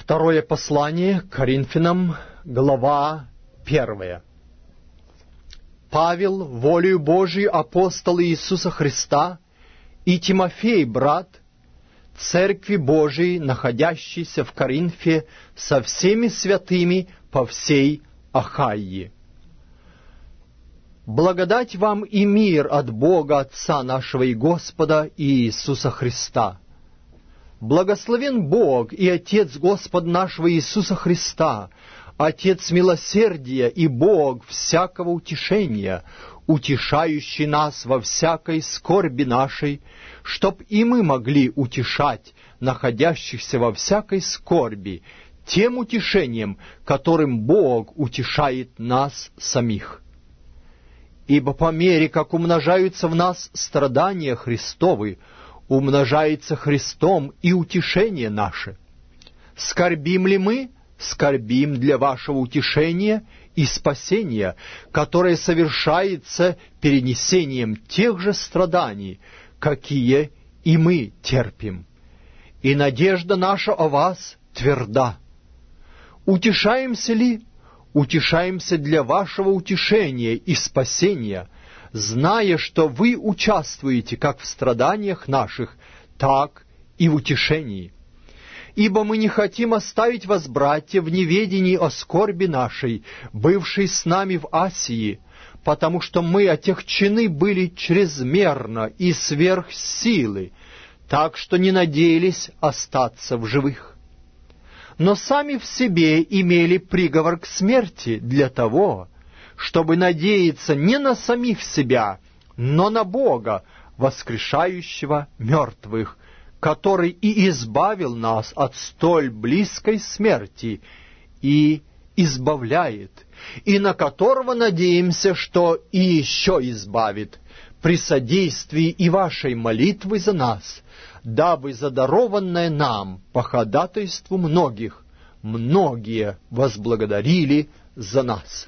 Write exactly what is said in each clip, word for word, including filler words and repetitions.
Второе послание к Коринфянам, глава первая. Павел, волею Божией апостол Иисуса Христа, и Тимофей, брат, Церкви Божией, находящейся в Коринфе, со всеми святыми по всей Ахайи. Благодать вам и мир от Бога Отца нашего и Господа Иисуса Христа. Благословен Бог и Отец Господа нашего Иисуса Христа, Отец милосердия и Бог всякого утешения, утешающий нас во всякой скорби нашей, чтоб и мы могли утешать находящихся во всякой скорби тем утешением, которым Бог утешает нас самих. Ибо по мере, как умножаются в нас страдания Христовы, умножается Христом и утешение наше. Скорбим ли мы? Скорбим для вашего утешения и спасения, которое совершается перенесением тех же страданий, какие и мы терпим. И надежда наша о вас тверда. Утешаемся ли? Утешаемся для вашего утешения и спасения, зная, что вы участвуете как в страданиях наших, так и в утешении. Ибо мы не хотим оставить вас, братья, в неведении о скорби нашей, бывшей с нами в Асии, потому что мы отягчены были чрезмерно и сверх силы, так что не надеялись остаться в живых. Но сами в себе имели приговор к смерти для того, чтобы надеяться не на самих себя, но на Бога, воскрешающего мертвых, который и избавил нас от столь близкой смерти и избавляет, и на которого надеемся, что и еще избавит, при содействии и вашей молитвы за нас, дабы задарованное нам по ходатайству многих, многие возблагодарили за нас.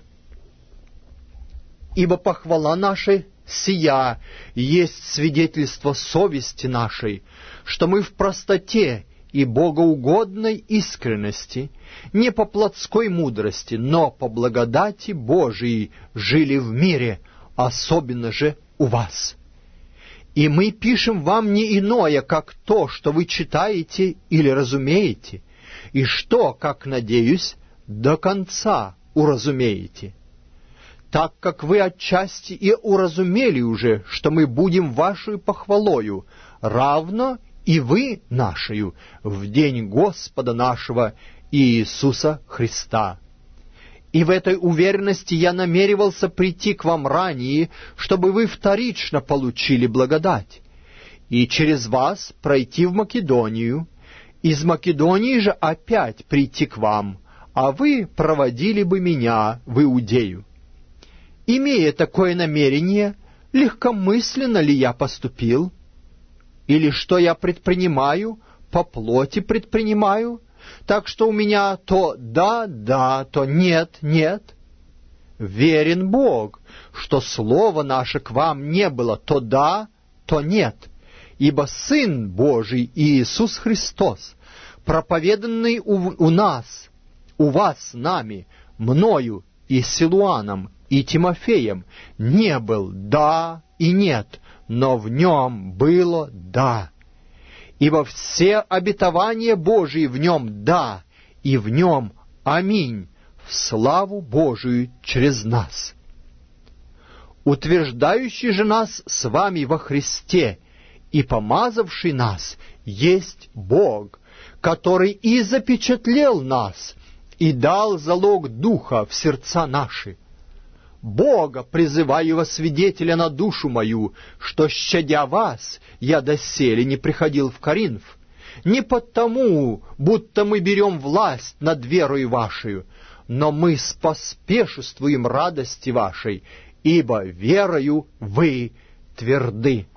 Ибо похвала наша сия есть свидетельство совести нашей, что мы в простоте и богоугодной искренности, не по плотской мудрости, но по благодати Божией жили в мире, особенно же у вас. И мы пишем вам не иное, как то, что вы читаете или разумеете, и что, как надеюсь, до конца уразумеете. Так как вы отчасти и уразумели уже, что мы будем вашей похвалою, равно и вы нашею, в день Господа нашего Иисуса Христа. И в этой уверенности я намеревался прийти к вам ранее, чтобы вы вторично получили благодать, и через вас пройти в Македонию, из Македонии же опять прийти к вам, а вы проводили бы меня в Иудею. Имея такое намерение, легкомысленно ли я поступил? Или что я предпринимаю, по плоти предпринимаю, так что у меня то да-да, то нет-нет? Верен Бог, что слово наше к вам не было то да, то нет, ибо Сын Божий Иисус Христос, проповеданный у, у нас, у вас с нами, мною и Силуаном, и Тимофеем, не был да и нет, но в нем было да. Ибо все обетования Божии в нем да, и в нем аминь, в славу Божию через нас. Утверждающий же нас с вами во Христе и помазавший нас есть Бог, который и запечатлел нас, и дал залог Духа в сердца наши. Бога призываю во свидетеля на душу мою, что, щадя вас, я доселе не приходил в Коринф, не потому, будто мы берем власть над верою вашей, но мы споспешествуем радости вашей, ибо верою вы тверды.